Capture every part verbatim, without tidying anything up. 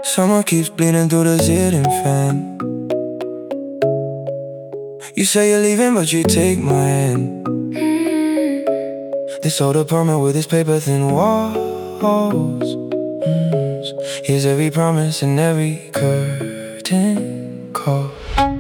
Someone keeps bleeding through the ceiling fan. You say you're leaving, but you take my hand. This old apartment with its paper-thin walls. mm. Here's every promise and every curtain call.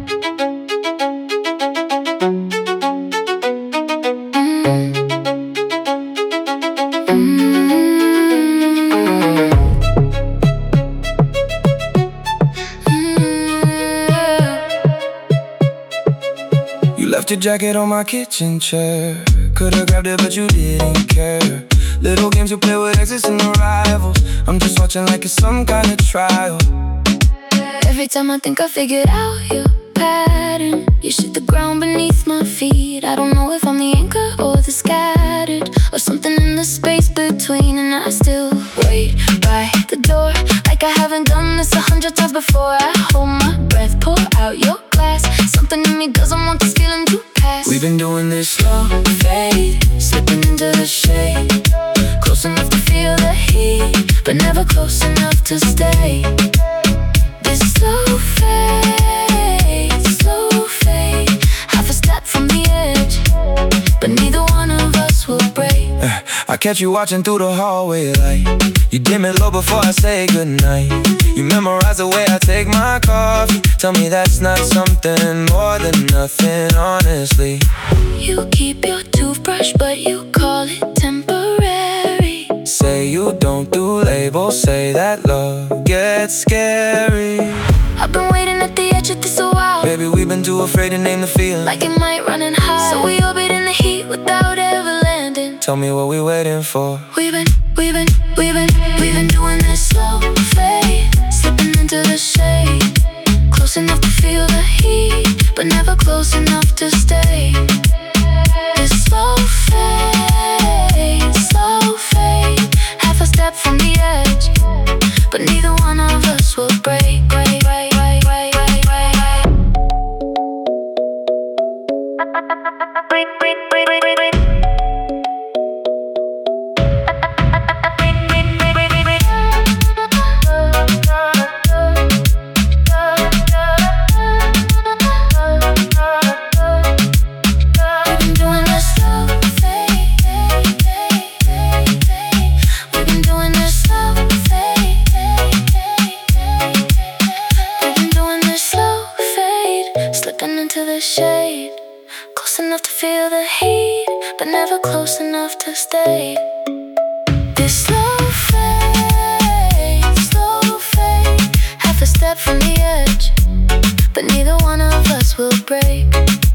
You left your jacket on my kitchen chair. Could've grabbed it but you didn't care. Little games you play with exes and rivals. I'm just watching like it's some kind of trial. Every time I think I figured out your pattern, you shit the ground beneath my feet. I don't know if I'm the anchor or the scattered, or something in the space between. And I still wait by the door, like I haven't done this a hundred times before. I hold my breath, pour out your glass. Something in me doesn't want this feeling to pass. We've been doing this slow Fade, slipping into the shade, close enough to feel the heat, but never close enough to stay. This slow fade, slow fade, half a step from the edge, but neither one of us will break. uh, I catch you watching through the hallway light. You dim it low before I say goodnight. You memorize the way I take my coffee. Tell me that's not something more than nothing, honestly. You keep your toothbrush, but you call it temporary. Say you don't do labels, say that love gets scary. I've been waiting at the edge of this a while. Baby, we've been too afraid to name the feeling, like it might run and hide, so we orbit in the heat without ever landing. Tell me what we waiting for. We've been, we've been, we've been, we've been doing this slow fade, slipping into the shade, close enough to feel the heat, but never close enough to stay. This slow fade, slow fade, half a step from the edge, but neither one of us will break. break, break, break, break, break, break. Break, break, break, break, break, break. Into the shade, close enough to feel the heat, but never close enough to stay. This slow fade, slow fade, half a step from the edge, but neither one of us will break.